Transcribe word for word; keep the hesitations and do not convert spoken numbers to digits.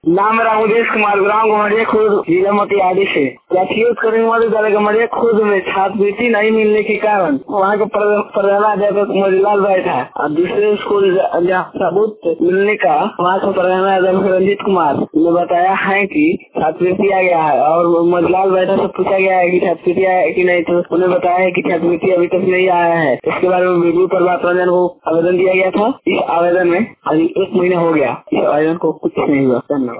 नाम मेरा उदेश कुमार, ग्राम गमरिया खुर्द, जिला मोतिहारी से। जातीय करीमगंज गमरिया खुर्द में छात्रवृत्ति नहीं मिलने के कारण वहाँ के प्रधानाध्यापक मजलाल भाई था और दूसरे स्कूल जहाँ सबूत मिलने का वहाँ के प्रधानाध्यापक रंजीत कुमार ने बताया है कि छात्रवृत्ति आ गया है और मजलाल भाई से पूछा गया है कि छात्रवृत्ति आया है कि नहीं, तो उन्हें बताया है कि छात्रवृत्ति अभी तक नहीं आया है। इसके बारे में वीडियो पर रंजन को आवेदन दिया गया था। इस आवेदन में अभी एक महीना हो गया, इस आवेदन को कुछ नहीं हुआ।